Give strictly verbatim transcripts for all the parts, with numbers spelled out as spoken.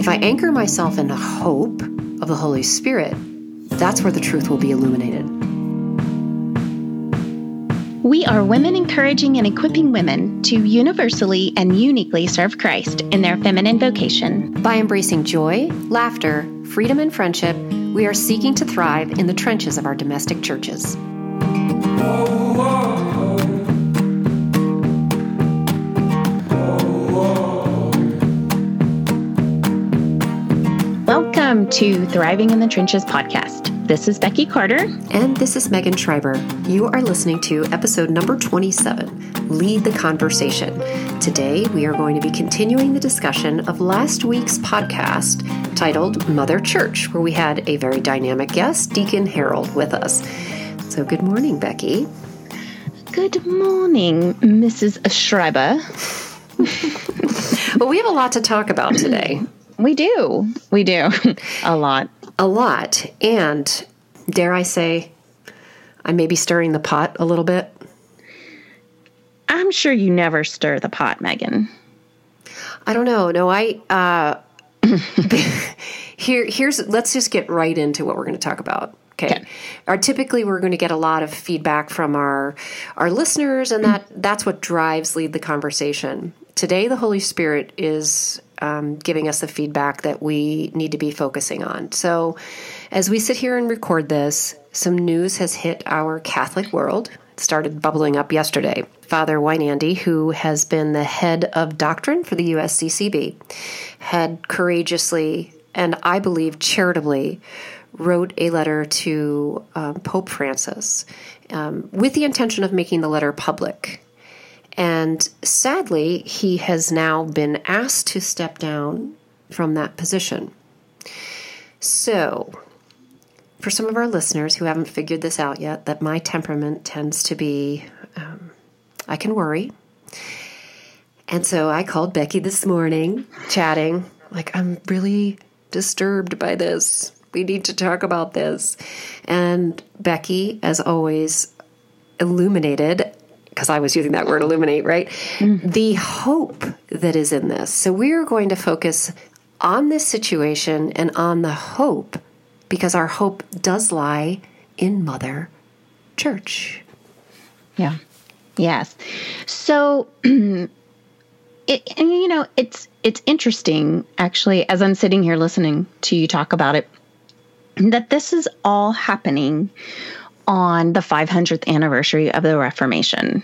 I anchor myself in the hope of the Holy Spirit, that's where the truth will be illuminated. We are women encouraging and equipping women to universally and uniquely serve Christ in their feminine vocation. By embracing joy, laughter, freedom, and friendship, we are seeking to thrive in the trenches of our domestic churches. Welcome to Thriving in the Trenches podcast. This is Becky Carter. And this is Megan Schreiber. You are listening to episode number twenty-seven, Lead the Conversation. Today, we are going to be continuing the discussion of last week's podcast titled Mother Church, where we had a very dynamic guest, Deacon Harold, with us. So good morning, Becky. Good morning, Missus Schreiber. Well, we have a lot to talk about today. We do. We do. A lot. A lot. And dare I say, I may be stirring the pot a little bit. I'm sure you never stir the pot, Megan. I don't know. No, I, uh, here, here's, let's just get right into what we're going to talk about. Okay. okay. Our, typically, we're going to get a lot of feedback from our, our listeners, and that, that's what drives Lead the Conversation. Today, the Holy Spirit is um, giving us the feedback that we need to be focusing on. So as we sit here and record this, some news has hit our Catholic world. It started bubbling up yesterday. Father Weinandy, who has been the head of doctrine for the U S C C B, had courageously, and I believe charitably, wrote a letter to um, Pope Francis um, with the intention of making the letter public. And sadly, he has now been asked to step down from that position. So, for some of our listeners who haven't figured this out yet, that my temperament tends to be, um, I can worry. And so I called Becky this morning, chatting, like, I'm really disturbed by this. We need to talk about this. And Becky, as always, illuminated, because I was using that word illuminate, right? Mm. The hope that is in this. So we're going to focus on this situation and on the hope, because our hope does lie in Mother Church. Yeah. Yes. So, it, and you know, it's it's interesting, actually, as I'm sitting here listening to you talk about it, that this is all happening on the five hundredth anniversary of the Reformation.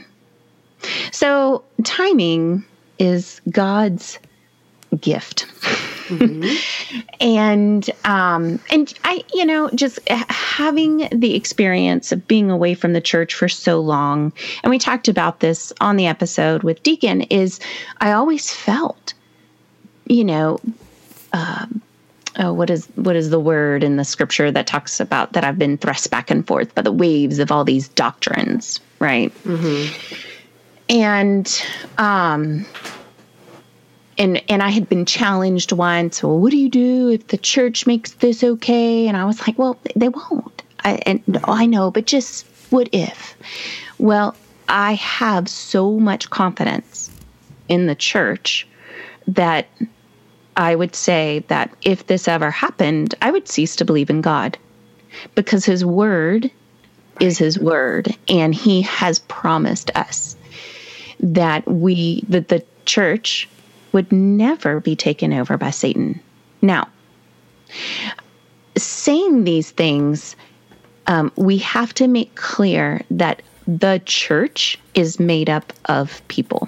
So timing is God's gift. Mm-hmm. and, um, and I, you know, just having the experience of being away from the church for so long, and we talked about this on the episode with Deacon, is I always felt, you know, um, Oh, what is what is the word in the scripture that talks about that I've been thrust back and forth by the waves of all these doctrines, right? Mm-hmm. And um, and and I had been challenged once. Well, what do you do if the church makes this okay? And I was like, well, they won't. I, and I know, but just what if? Well, I have so much confidence in the church that I would say that if this ever happened, I would cease to believe in God, because his word is his word. And he has promised us that we, that the church would never be taken over by Satan. Now, saying these things, um, we have to make clear that the church is made up of people.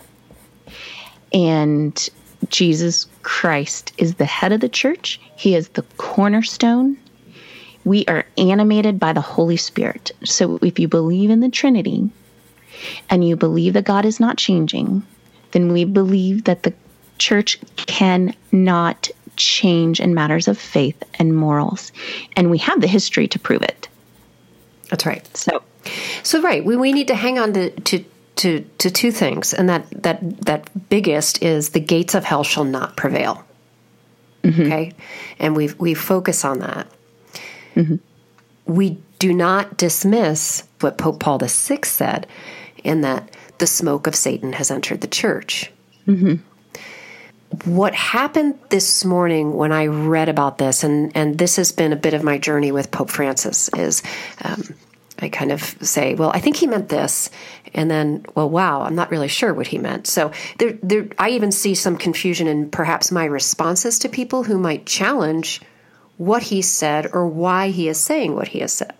And Jesus Christ is the head of the church. He is the cornerstone. We are animated by the Holy Spirit. So if you believe in the Trinity and you believe that God is not changing, then we believe that the church cannot change in matters of faith and morals. And we have the history to prove it. That's right. So, so right. We, we need to hang on to, to To, to two things, and that, that that biggest is the gates of hell shall not prevail. Mm-hmm. Okay, and we we focus on that. Mm-hmm. We do not dismiss what Pope Paul the Sixth said, in that the smoke of Satan has entered the church. Mm-hmm. what happened this morning when I read about this, and, and this has been a bit of my journey with Pope Francis, is um, I kind of say, well, I think he meant this, and then, well, wow, I'm not really sure what he meant. So there, there, I even see some confusion in perhaps my responses to people who might challenge what he said or why he is saying what he has said.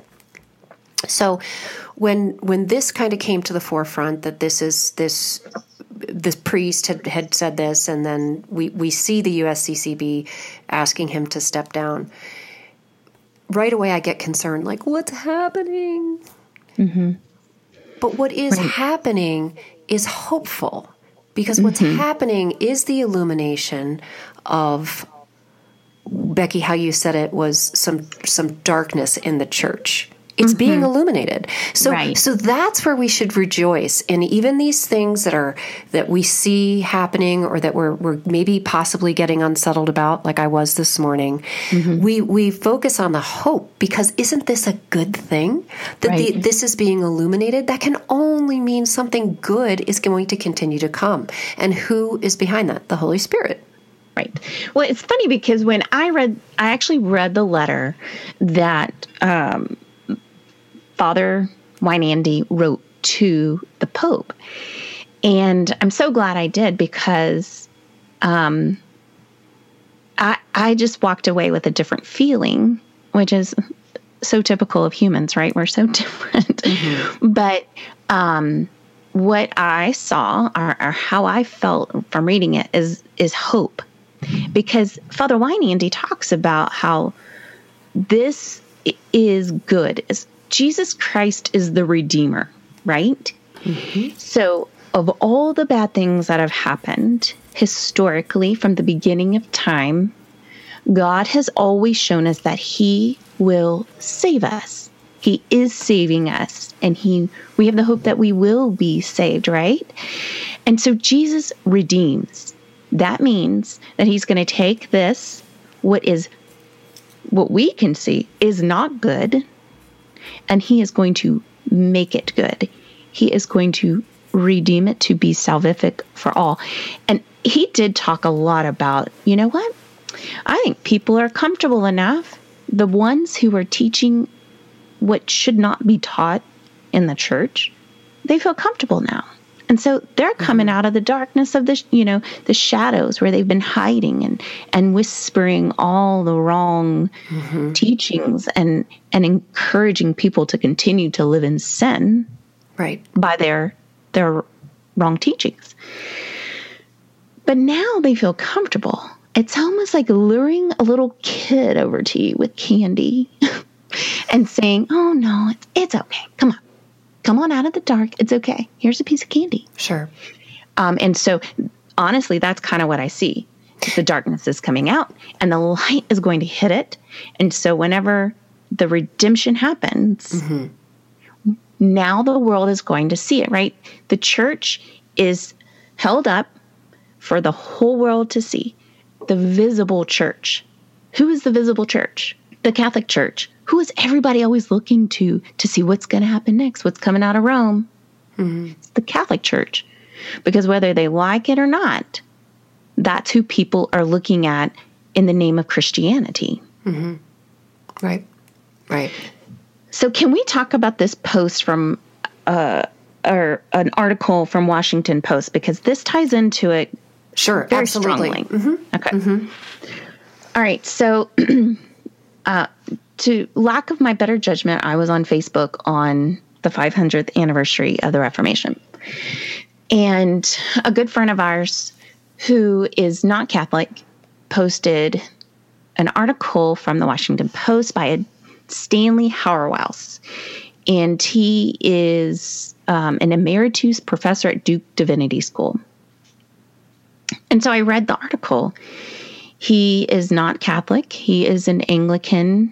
So when when this kind of came to the forefront, that this is this this priest had, had said this, and then we, we see the U S C C B asking him to step down, right away I get concerned, like, what's happening? Mm-hmm. But what is right. happening is hopeful, because mm-hmm. what's happening is the illumination of, Becky, how you said it was some some darkness in the church. It's mm-hmm. being illuminated. So right. so that's where we should rejoice. And even these things that are that we see happening, or that we're we're maybe possibly getting unsettled about, like I was this morning, mm-hmm. we we focus on the hope, because isn't this a good thing? That right. the, this is being illuminated? That can only mean something good is going to continue to come. And who is behind that? The Holy Spirit. Right. Well, it's funny because when I read, I actually read the letter that um, Father Weinandy wrote to the Pope. And I'm so glad I did, because um, I, I just walked away with a different feeling, which is so typical of humans, right? We're so different. Mm-hmm. But um, what I saw, or, or how I felt from reading it, is is hope. Because Father Weinandy talks about how this is good. Jesus Christ is the Redeemer, right? Mm-hmm. So of all the bad things that have happened historically from the beginning of time, God has always shown us that he will save us. He is saving us, and he we have the hope that we will be saved, right? And so Jesus redeems. That means that he's going to take this, what is, what we can see is not good, and he is going to make it good. He is going to redeem it to be salvific for all. And he did talk a lot about, you know what? I think people are comfortable enough. The ones who are teaching what should not be taught in the church, they feel comfortable now. And so they're coming mm-hmm. out of the darkness of the, you know, the shadows where they've been hiding and, and whispering all the wrong mm-hmm. teachings and, and encouraging people to continue to live in sin right. by their, their wrong teachings. But now they feel comfortable. It's almost like luring a little kid over to you with candy and saying, oh, no, it's, it's okay. Come on. Come on out of the dark. It's okay. Here's a piece of candy. Sure. Um, and so, honestly, that's kind of what I see. The darkness is coming out, and the light is going to hit it. And so whenever the redemption happens, mm-hmm. now the world is going to see it, right? The church is held up for the whole world to see. The visible church. Who is the visible church? The Catholic Church. Who is everybody always looking to to see what's going to happen next? What's coming out of Rome? Mm-hmm. It's the Catholic Church. Because whether they like it or not, that's who people are looking at in the name of Christianity. Mm-hmm. Right. Right. So can we talk about this post from, uh, or an article from Washington Post? Because this ties into it Sure, very absolutely. strongly. Mm-hmm. Okay. Mm-hmm. All right. So uh, to lack of my better judgment, I was on Facebook on the five hundredth anniversary of the Reformation. And a good friend of ours who is not Catholic posted an article from the Washington Post by a Stanley Hauerwas. And he is um, an emeritus professor at Duke Divinity School. And so I read the article. He is not Catholic. He is an Anglican.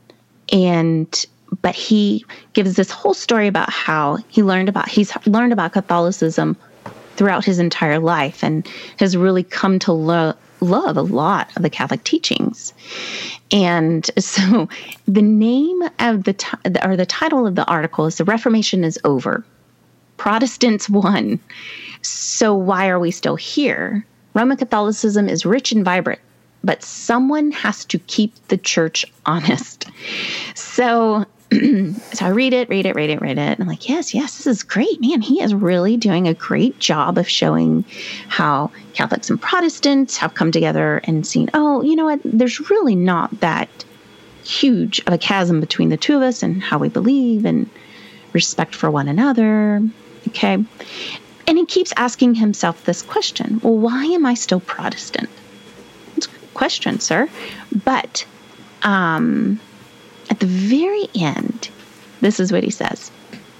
And but he gives this whole story about how he learned about he's learned about Catholicism throughout his entire life and has really come to lo- love a lot of the Catholic teachings. And so the name of the t- or the title of the article is "The Reformation is Over. Protestants won. So why are we still here?" Roman Catholicism is rich and vibrant, but someone has to keep the church honest. So, so I read it, read it, read it, read it. And I'm like, yes, yes, this is great, man. He is really doing a great job of showing how Catholics and Protestants have come together and seen, oh, you know what? There's really not that huge of a chasm between the two of us and how we believe and respect for one another. Okay. And he keeps asking himself this question. Well, why am I still Protestant? It's a good question, sir. But um, at the very end, this is what he says.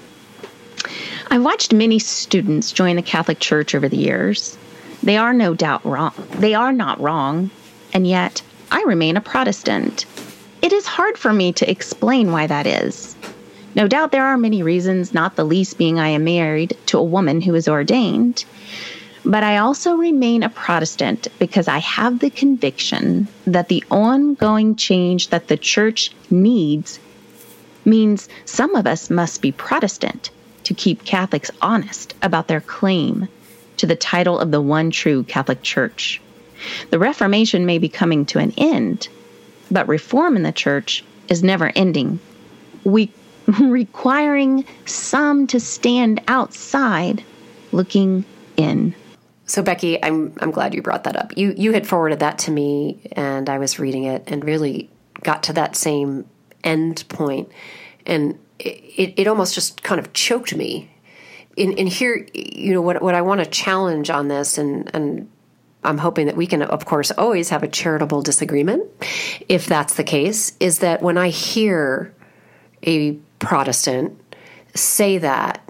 I've watched many students join the Catholic Church over the years. They are no doubt wrong. They are not wrong. And yet I remain a Protestant. It is hard for me to explain why that is. No doubt there are many reasons, not the least being I am married to a woman who is ordained. But I also remain a Protestant because I have the conviction that the ongoing change that the church needs means some of us must be Protestant to keep Catholics honest about their claim to the title of the one true Catholic Church. The Reformation may be coming to an end, but reform in the church is never ending. We requiring some to stand outside looking in. So Becky, I'm I'm glad you brought that up. You you had forwarded that to me and I was reading it and really got to that same end point. And it, it almost just kind of choked me. In in here, you know, what what I want to challenge on this, and and I'm hoping that we can, of course, always have a charitable disagreement, if that's the case, is that when I hear a Protestant say that,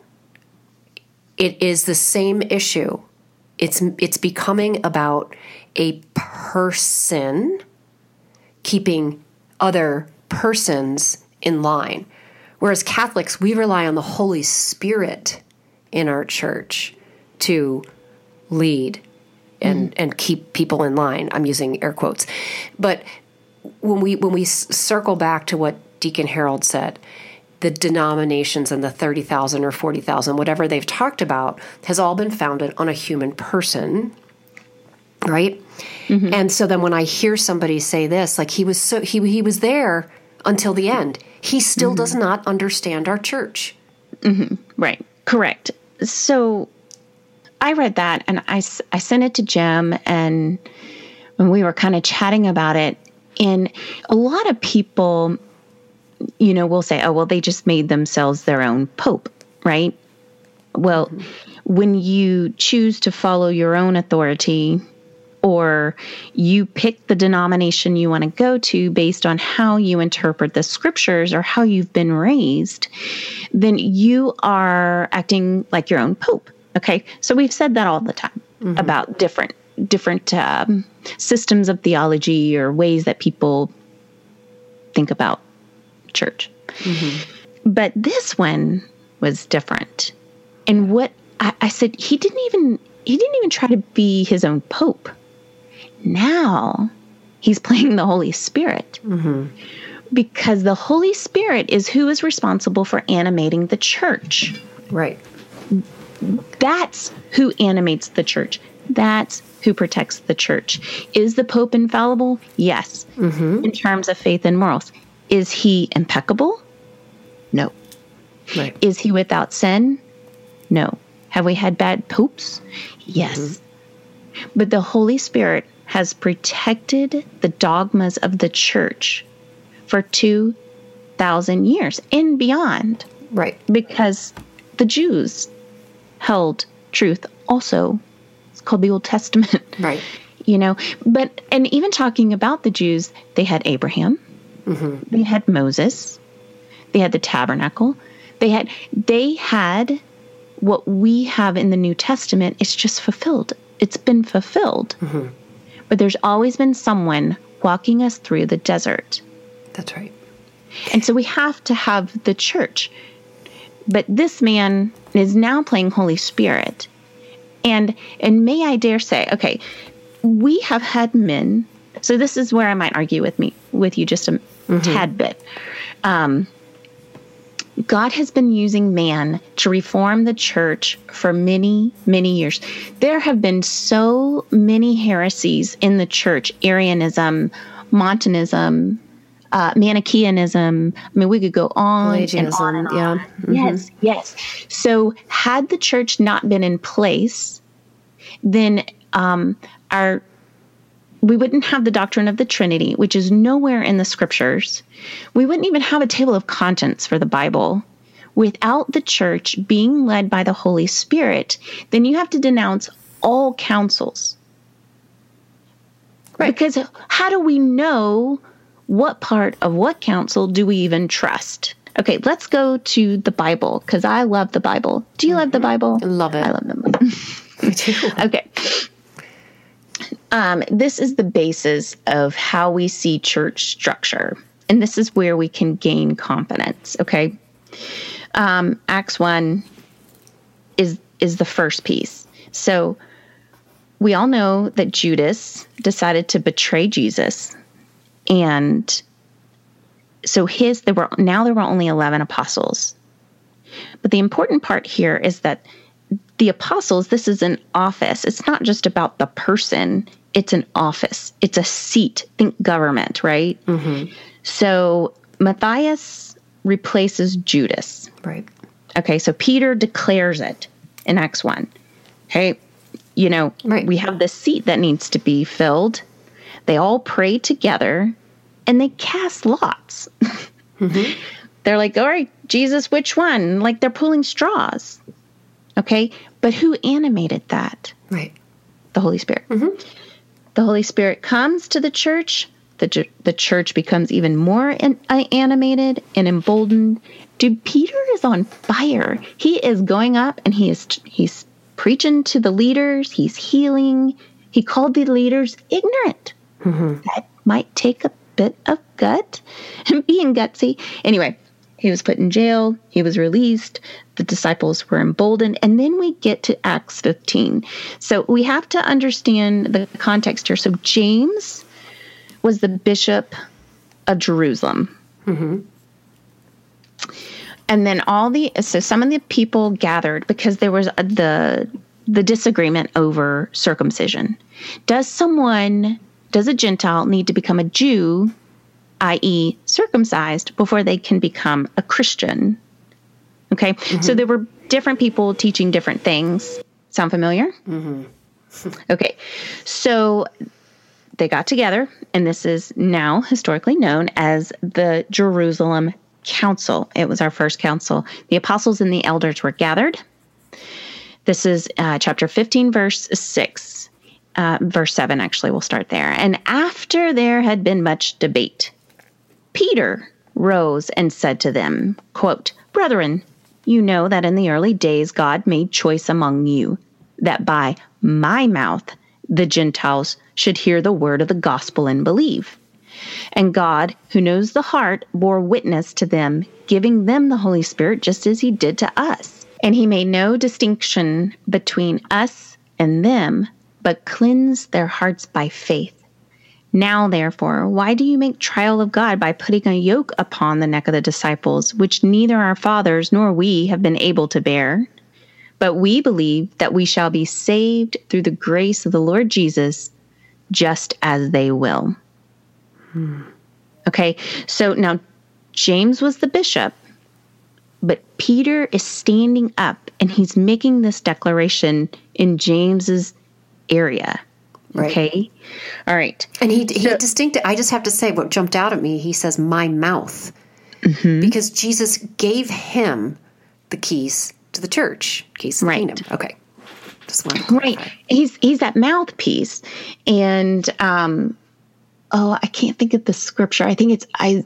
it is the same issue. It's it's becoming about a person keeping other persons in line. Whereas Catholics, we rely on the Holy Spirit in our church to lead and, mm-hmm. and keep people in line. I'm using air quotes. But when we when we circle back to what Deacon Harold said, the denominations and the thirty thousand or forty thousand, whatever they've talked about, has all been founded on a human person, right? Mm-hmm. And so then when I hear somebody say this, like he was so he he was there until the end, he still mm-hmm. does not understand our church. Mm-hmm. Right. Correct. So I read that and I, I sent it to Jim, and when we were kind of chatting about it, and a lot of people, you know, will say, oh, well, they just made themselves their own pope, right? Well, mm-hmm. when you choose to follow your own authority, or you pick the denomination you want to go to based on how you interpret the scriptures or how you've been raised, then you are acting like your own pope. Okay. So we've said that all the time mm-hmm. about different, different um, systems of theology or ways that people think about church. Mm-hmm. But this one was different. And what I, I said, he didn't even, he didn't even try to be his own pope. Now he's playing the Holy Spirit mm-hmm. because the Holy Spirit is who is responsible for animating the church. Right. That's who animates the church. That's who protects the church. Is the Pope infallible? Yes. Mm-hmm. In terms of faith and morals. Is he impeccable? No. Right. Is he without sin? No. Have we had bad popes? Yes. Mm-hmm. But the Holy Spirit has protected the dogmas of the church for two thousand years and beyond. Right. Because the Jews held truth also. It's called the Old Testament. Right. You know, but, and even talking about the Jews, they had Abraham, mm-hmm. they had Moses, they had the tabernacle, they had, they had what we have in the New Testament. It's just fulfilled. It's been fulfilled. Mm-hmm. But there's always been someone walking us through the desert. That's right. And so we have to have the church. But this man is now playing Holy Spirit. And and may I dare say, okay, we have had men. So this is where I might argue with me with you just a mm-hmm. tad bit. Um, God has been using man to reform the church for many, many years. There have been so many heresies in the church: Arianism, Montanism, uh, Manichaeanism. I mean, we could go on and on and on. Yeah. Mm-hmm. Yes, yes. So had the church not been in place, then um, our we wouldn't have the doctrine of the Trinity, which is nowhere in the scriptures. We wouldn't even have a table of contents for the Bible. Without the church being led by the Holy Spirit, then you have to denounce all councils. Right. Because how do we know what part of what council do we even trust? Okay, let's go to the Bible, because I love the Bible. Do you mm-hmm. love the Bible? I love it. I love the Bible. Me too. Okay. Um, this is the basis of how we see church structure. And this is where we can gain confidence, okay? Um, Acts one is is the first piece. So we all know that Judas decided to betray Jesus. And so his there were now there were only eleven apostles. But the important part here is that the apostles, this is an office. It's not just about the person. It's an office. It's a seat. Think government, right? Mm-hmm. So Matthias replaces Judas. Right. Okay, so Peter declares it in Acts one. Hey, you know, right. we have this seat that needs to be filled. They all pray together, and they cast lots. Mm-hmm. They're like, all right, Jesus, which one? Like they're pulling straws. Okay, but who animated that? Right. The Holy Spirit. Mm-hmm. The Holy Spirit comes to the church. The, the church becomes even more an, uh, animated and emboldened. Dude, Peter is on fire. He is going up and he is he's preaching to the leaders. He's healing. He called the leaders ignorant. Mm-hmm. That might take a bit of gut and being gutsy. Anyway, he was put in jail. He was released. The disciples were emboldened. And then we get to Acts fifteen. So we have to understand the context here. So James was the bishop of Jerusalem. Mm-hmm. And then all the, so some of the people gathered because there was a, the, the disagreement over circumcision. Does someone, does a Gentile need to become a Jew, that is circumcised, before they can become a Christian? Okay. Mm-hmm. So there were different people teaching different things. Sound familiar? Mm-hmm. Okay. So they got together, and this is now historically known as the Jerusalem Council. It was our first council. The apostles and the elders were gathered. This is uh, chapter fifteen, verse six, uh, verse seven, actually. We'll start there. And after there had been much debate, Peter rose and said to them, quote, "Brethren, you know that in the early days God made choice among you, that by my mouth the Gentiles should hear the word of the gospel and believe. And God, who knows the heart, bore witness to them, giving them the Holy Spirit just as he did to us. And he made no distinction between us and them, but cleansed their hearts by faith. Now, therefore, why do you make trial of God by putting a yoke upon the neck of the disciples, which neither our fathers nor we have been able to bear? But we believe that we shall be saved through the grace of the Lord Jesus, just as they will." Hmm. Okay, so now James was the bishop, but Peter is standing up and he's making this declaration in James's area. Right. Okay. All right. And he he so, distinct. I just have to say what jumped out at me. He says, "My mouth," mm-hmm. because Jesus gave him the keys to the church, keys of the right. kingdom. Okay. Just wanted to clarify. Right. He's he's that mouthpiece, and um, oh, I can't think of the scripture. I think it's I.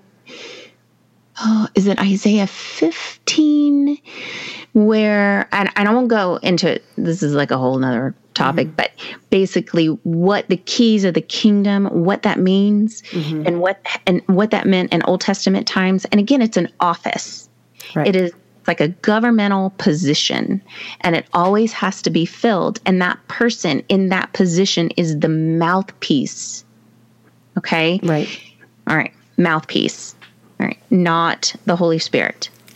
Oh, is it Isaiah fifteen? Where and, and I won't go into it. This is like a whole nother topic, mm-hmm. but basically what the keys of the kingdom, what that means, mm-hmm. and what and what that meant in Old Testament times. And again, it's an office. Right. It is like a governmental position, and it always has to be filled. And that person in that position is the mouthpiece. Okay? Right. All right. Mouthpiece. All right. Not the Holy Spirit.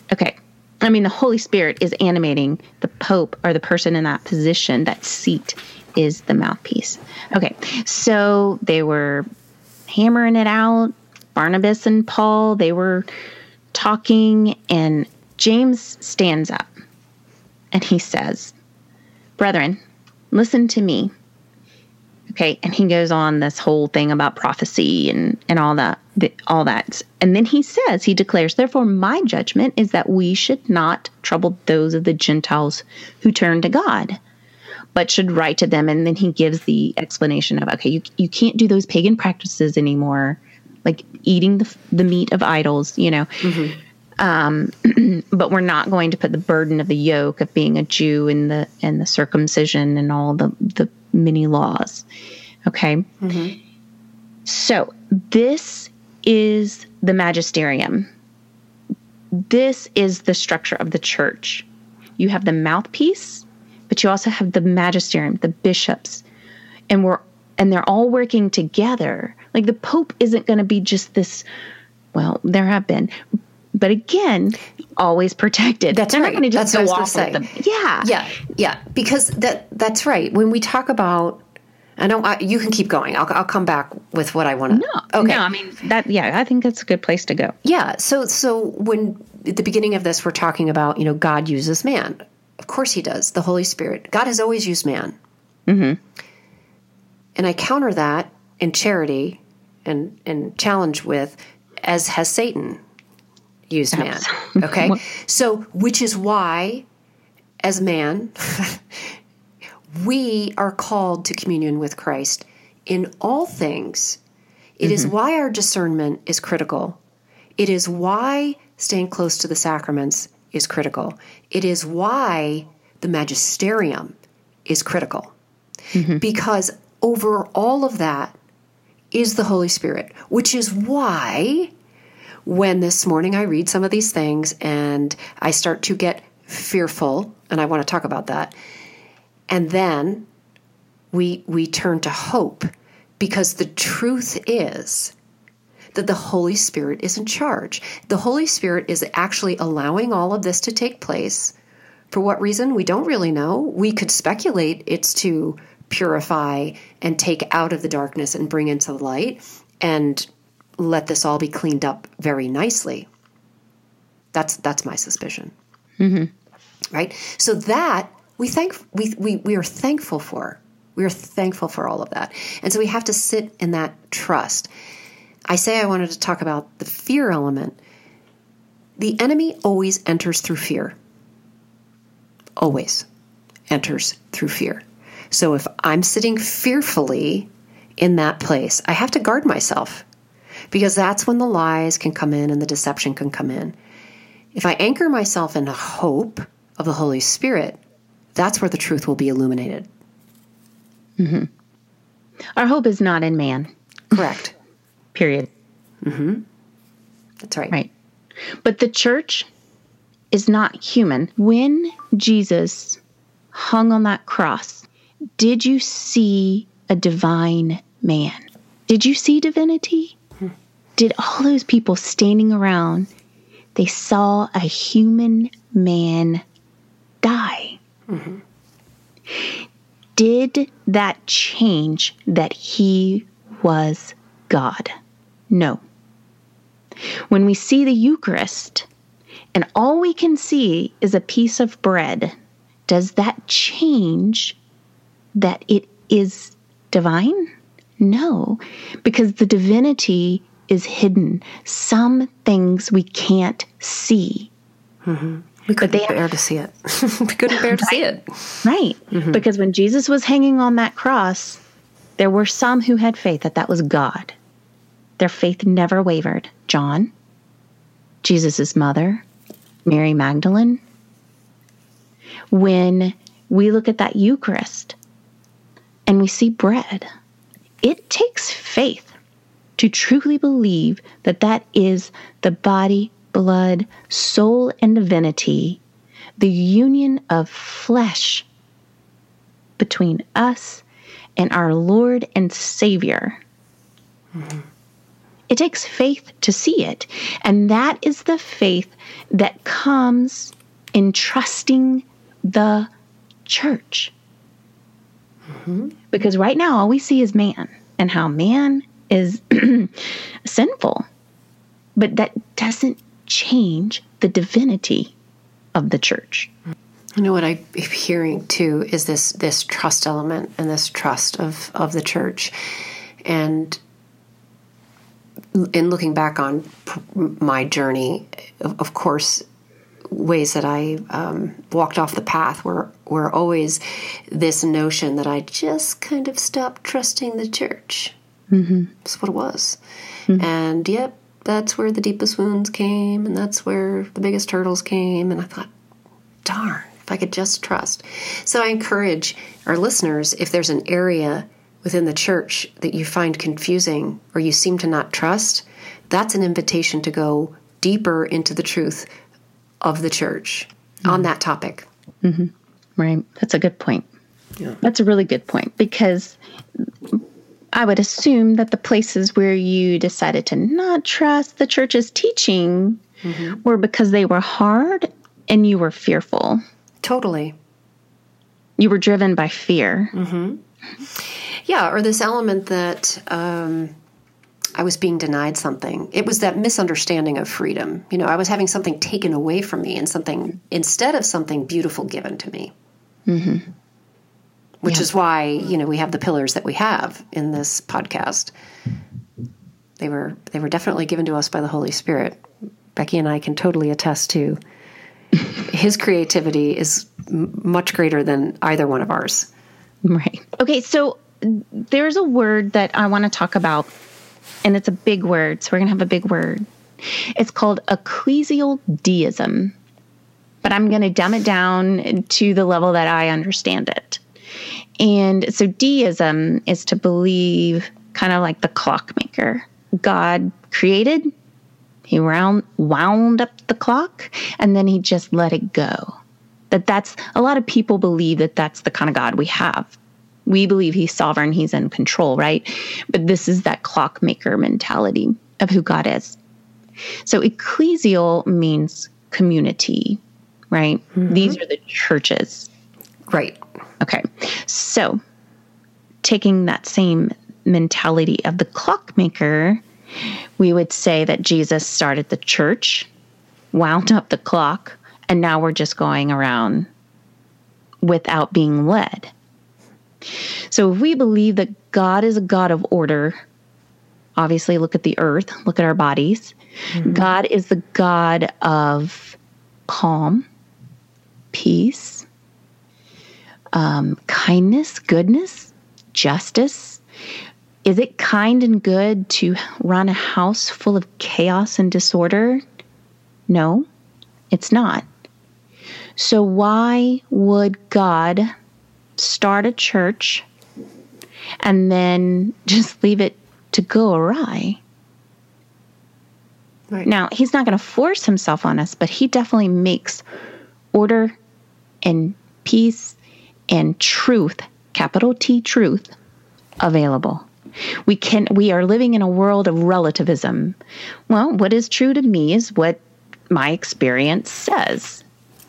Okay. I mean, the Holy Spirit is animating the Pope or the person in that position. That seat is the mouthpiece. Okay. So they were hammering it out. Barnabas and Paul, they were talking, and James stands up and he says, "Brethren, listen to me." Okay, and he goes on this whole thing about prophecy and, and all that, all that. And then he says, he declares, "Therefore my judgment is that we should not trouble those of the Gentiles who turn to God, but should write to them." And then he gives the explanation of, okay, you you can't do those pagan practices anymore, like eating the the meat of idols, you know. Mm-hmm. Um, but we're not going to put the burden of the yoke of being a Jew and the and the circumcision and all the the many laws. Okay. Mm-hmm. So this is the magisterium. This is the structure of the church. You have the mouthpiece, but you also have the magisterium, the bishops, and we're and they're all working together. Like the Pope isn't going to be just this. Well, there have been, but again, always protected. That's they're right. not going to just that's go what I off was going to with say. them. Yeah, yeah, yeah. Because that that's right. When we talk about, I know I, you can keep going. I'll I'll come back with what I want to. No, okay. No, I mean that. Yeah, I think that's a good place to go. Yeah. So so when at the beginning of this, we're talking about, you know, God uses man. Of course He does. The Holy Spirit. God has always used man. Mm-hmm. And I counter that in charity and and challenge with, as has Satan used man. Okay? So, which is why, as man, we are called to communion with Christ in all things. It mm-hmm. is why our discernment is critical. It is why staying close to the sacraments is critical. It is why the magisterium is critical. Mm-hmm. Because over all of that is the Holy Spirit, which is why when this morning I read some of these things and I start to get fearful, and I want to talk about that, and then we we turn to hope, because the truth is that the Holy Spirit is in charge. The Holy Spirit is actually allowing all of this to take place. For what reason? We don't really know. We could speculate it's to purify and take out of the darkness and bring into the light and let this all be cleaned up very nicely. That's that's my suspicion. Mm-hmm. Right? So that we thank we, we we are thankful for. We are thankful for all of that. And so we have to sit in that trust. I say I wanted to talk about the fear element. The enemy always enters through fear. Always enters through fear. So if I'm sitting fearfully in that place, I have to guard myself, because that's when the lies can come in and the deception can come in. If I anchor myself in the hope of the Holy Spirit, that's where the truth will be illuminated. Mm-hmm. Our hope is not in man. Correct. Period. Mm-hmm. That's right. Right. But the church is not human. When Jesus hung on that cross, did you see a divine man? Did you see divinity? Hmm. Did all those people standing around, they saw a human man die? Mm-hmm. Did that change that he was God? No. When we see the Eucharist and all we can see is a piece of bread, does that change that it is divine? No, because the divinity is hidden. Some things we can't see. Mm-hmm. We couldn't bear to see it. we couldn't bear to right, see it. Right. Mm-hmm. Because when Jesus was hanging on that cross, there were some who had faith that that was God. Their faith never wavered. John, Jesus' mother, Mary Magdalene. When we look at that Eucharist and we see bread, it takes faith to truly believe that that is the body, blood, soul, and divinity, the union of flesh between us and our Lord and Savior. Mm-hmm. It takes faith to see it. And that is the faith that comes in trusting the church. Mm-hmm. Because right now, all we see is man and how man is sinful. But that doesn't change the divinity of the church. You know what I'm hearing too is this this trust element and this trust of, of the church. And in looking back on my journey, of, of course, ways that I um, walked off the path were, were always this notion that I just kind of stopped trusting the church. Mm-hmm. That's what it was. Mm-hmm. And yep, that's where the deepest wounds came, and that's where the biggest hurdles came. And I thought, darn, if I could just trust. So I encourage our listeners, if there's an area within the church that you find confusing or you seem to not trust, that's an invitation to go deeper into the truth of the church mm-hmm. on that topic. Mm-hmm. Right. That's a good point. Yeah. That's a really good point, because I would assume that the places where you decided to not trust the church's teaching mm-hmm. were because they were hard and you were fearful. Totally. You were driven by fear. Mm-hmm. Yeah, or this element that um, I was being denied something. It was that misunderstanding of freedom. You know, I was having something taken away from me and something, instead of something beautiful given to me. Mm-hmm. Which yeah. is why, you know, we have the pillars that we have in this podcast. They were they were definitely given to us by the Holy Spirit. Becky and I can totally attest to his creativity is m- much greater than either one of ours. Right. Okay, so there's a word that I want to talk about, and it's a big word, so we're going to have a big word. It's called ecclesial deism, but I'm going to dumb it down to the level that I understand it. And so deism is to believe kind of like the clockmaker. God created, he wound, wound up the clock, and then he just let it go. That that's, a lot of people believe that that's the kind of God we have. We believe he's sovereign, he's in control, right? But this is that clockmaker mentality of who God is. So ecclesial means community, right? Mm-hmm. These are the churches. Right. Okay. So taking that same mentality of the clockmaker, we would say that Jesus started the church, wound up the clock, and now we're just going around without being led. So if we believe that God is a God of order, obviously look at the earth, look at our bodies. Mm-hmm. God is the God of calm, peace, um, kindness, goodness, justice. Is it kind and good to run a house full of chaos and disorder? No, it's not. So why would God start a church and then just leave it to go awry? Right. Now, he's not going to force himself on us, but he definitely makes order and peace and truth, capital T truth, available. We can, we are living in a world of relativism. Well, what is true to me is what my experience says.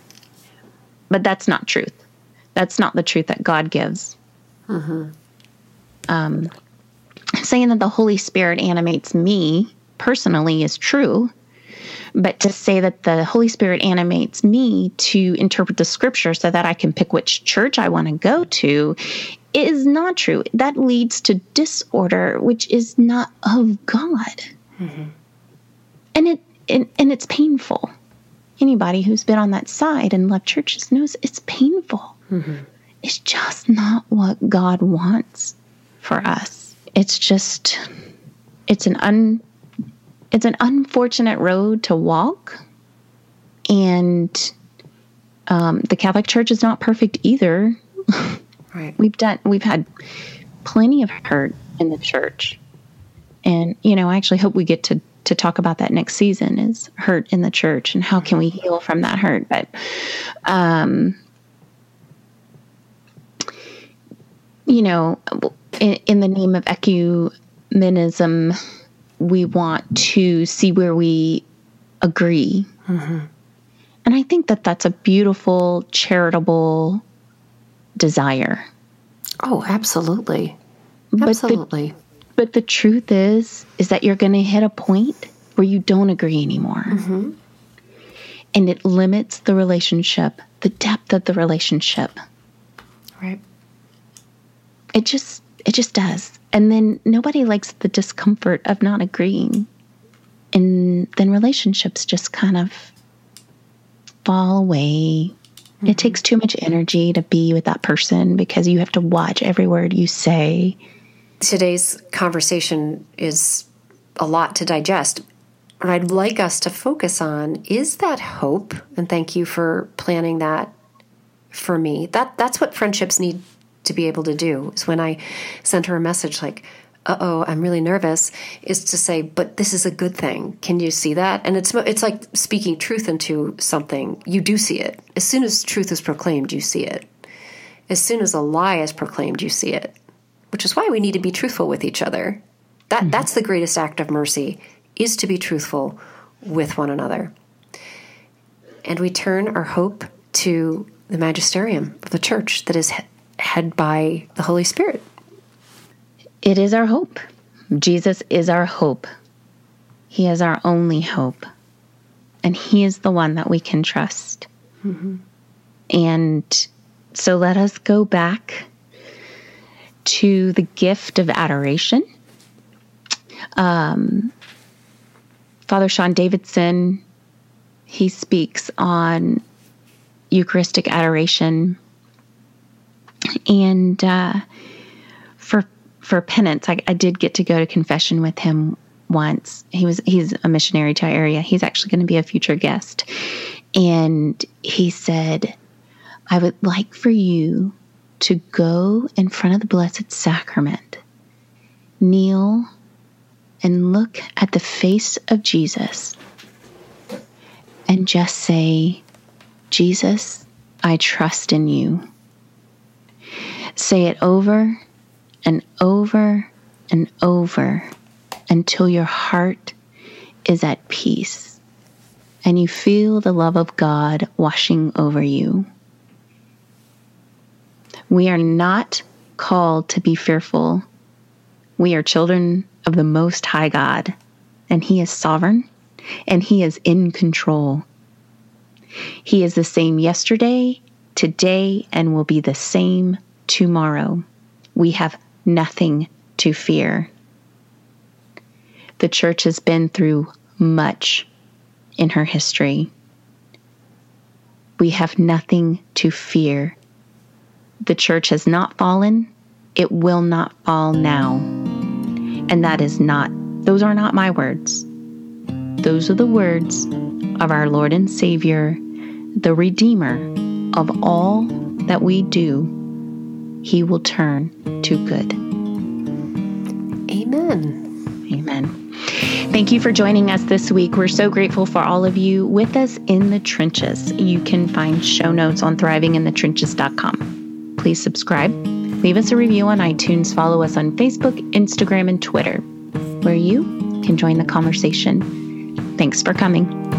But that's not truth. That's not the truth that God gives. Mm-hmm. Um, saying that the Holy Spirit animates me personally is true. But to say that the Holy Spirit animates me to interpret the scripture so that I can pick which church I want to go to is not true. That leads to disorder, which is not of God. Mm-hmm. And it and, and it's painful. Anybody who's been on that side and left churches knows it's painful. Mm-hmm. It's just not what God wants for us. It's just, it's an un, it's an unfortunate road to walk. And um, the Catholic Church is not perfect either. Right. We've done, we've had plenty of hurt in the church. And, you know, I actually hope we get to, to talk about that next season, is hurt in the church and how can we heal from that hurt. But, um, you know, in, in the name of ecumenism, we want to see where we agree. Mm-hmm. And I think that that's a beautiful, charitable desire. Oh, absolutely. But Absolutely. The, but the truth is, is that you're going to hit a point where you don't agree anymore. Mm-hmm. And it limits the relationship, the depth of the relationship. Right. It just, it just does. And then nobody likes the discomfort of not agreeing. And then relationships just kind of fall away. Mm-hmm. It takes too much energy to be with that person because you have to watch every word you say. Today's conversation is a lot to digest. What I'd like us to focus on is that hope. And thank you for planning that for me. That that's what friendships need to be able to do, is when I sent her a message like, uh-oh, I'm really nervous, is to say, but this is a good thing. Can you see that? And it's it's like speaking truth into something. You do see it. As soon as truth is proclaimed, you see it. As soon as a lie is proclaimed, you see it. Which is why we need to be truthful with each other. That mm-hmm. That's the greatest act of mercy, is to be truthful with one another. And we turn our hope to the magisterium of the church that is he- head by the Holy Spirit. It is our hope. Jesus is our hope. He is our only hope. And he is the one that we can trust. Mm-hmm. And so let us go back to the gift of adoration. Um, Father Sean Davidson, he speaks on Eucharistic adoration. And uh, for for penance, I, I did get to go to confession with him once. He was he's a missionary to our area. He's actually going to be a future guest. And he said, I would like for you to go in front of the Blessed Sacrament, kneel, and look at the face of Jesus and just say, Jesus, I trust in you. Say it over and over and over until your heart is at peace and you feel the love of God washing over you. We are not called to be fearful. We are children of the Most High God, and He is sovereign, and He is in control. He is the same yesterday, today, and will be the same tomorrow. We have nothing to fear. The church has been through much in her history. We have nothing to fear. The church has not fallen. It will not fall now. And that is not, those are not my words. Those are the words of our Lord and Savior, the Redeemer of all that we do. He will turn to good. Amen. Amen. Thank you for joining us this week. We're so grateful for all of you with us in the trenches. You can find show notes on thriving in the trenches dot com. Please subscribe, leave us a review on iTunes, follow us on Facebook, Instagram, and Twitter, where you can join the conversation. Thanks for coming.